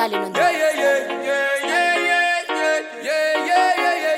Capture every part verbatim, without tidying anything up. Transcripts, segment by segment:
Stalin on Yeah, yeah, yeah, yeah, yeah, yeah, yeah, yeah, yeah, yeah,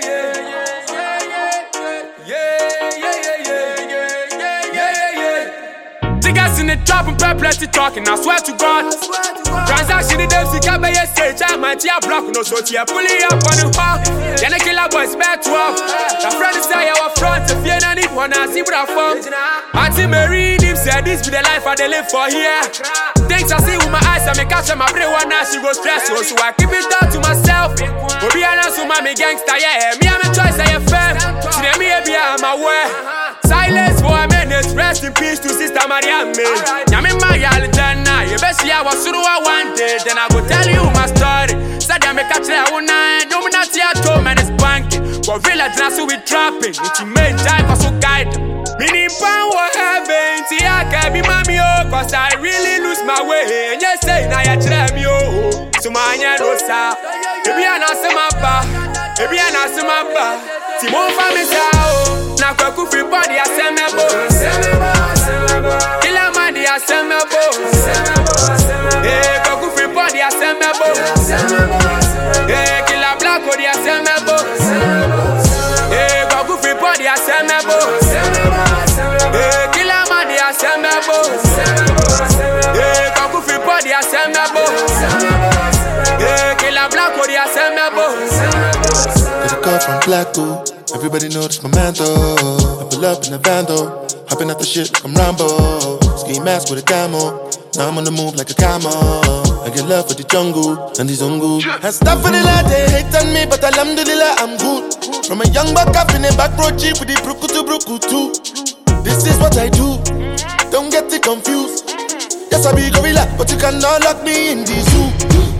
yeah, yeah, yeah, yeah, yeah, yeah. Niggas in the trap and plenty talking, I swear to God. Transaction in them, see, can't be a stage. I'm a tea block, no so tea, pulling up on the hall. Then the killer boys back to up. The friend is say our front, if you don't need one, I see what I found. Auntie Mary, him said this be the life I they live for here. Things I see with my eyes, I make catch my brain one now she goes stressful. So I keep it down to myself. But be honest with my gangster, yeah. Me, I'm a choice, I am fam. See them here, be I'm aware. Silence for a minute, rest in peace to Sister Mariam. I'm in my Alidana, you best see I was through I wanted. Then I go tell you my story. Said I make catch that one night, no, not here at home and it's banking. But village now, so we trapping. It's your main time for so guide. Meaning power heaven, see I can be mommy, oh, cause I really lose my way. And you say, now you try me, oh, so my hand was out. If you are not some mappa, if you are not some mappa, Timon family, oh, now Kaku free body, I send me bones. Killer man, I send me bones. Eh, Kaku free body, I send me bones. Eh, Killer black body, I send me bones. Eh, Kaku free body, I send me bones. Eh, Killer man, I send me bones. Eh, Kaku free body, I send me bones. Eh, Killer black body, I send me bones. Get a call from Blacko. Everybody know this my man though. I pull up in the van though. Hopping out the shit like I'm Rambo. Ski mask with a camo. Now I'm on the move like a camo. I get love for the jungle and the zungu. And stuff for the lad, they hate on me, but alhamdulillah I'm good. From a young buck up in a back road jeep with the bruku to bruku too. This is what I do. Don't get it confused. Yes, I be gorilla, but you cannot lock me in the zoo.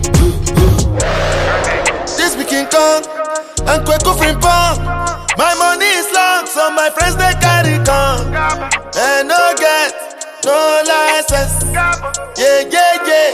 This be King Kong and Kweko Frimpong. My money is long, so my friends they carry gun. And no get, no license. Yeah, yeah, yeah.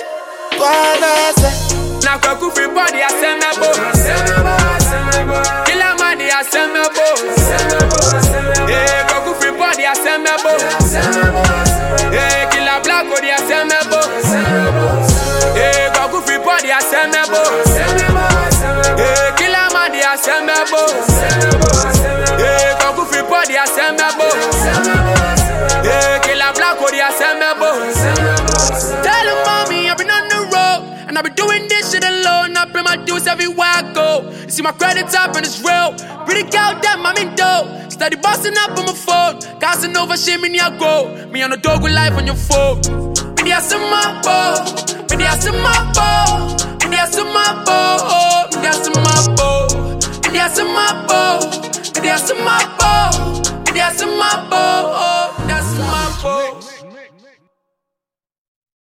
Now Kaku free body, I send me bones. Killer money, I send me bones. Yeah, Kaku free body, I send me bones. Yeah, Killer black body, I send me bones. Yeah, Kaku free body, I send me bones. Yeah, Killer money, I send me bones. Yeah, Kaku free body, I send me bones. Yeah, Killer black body, I send me bones. Tell him mommy, I've been on the road and I've been doing this shit alone. I pay my dues everywhere I go. You see my credit up and it's real. Pretty girl, damn, I'm in dough. Steady busting up on my phone. Casting over shit, me near go. Me on the dog with life on your phone. Me there some my bow. Me there some my bow. Me there some my bow. Me there some my bow. Me there some my bow. Me there some my bow. Me there some my bow.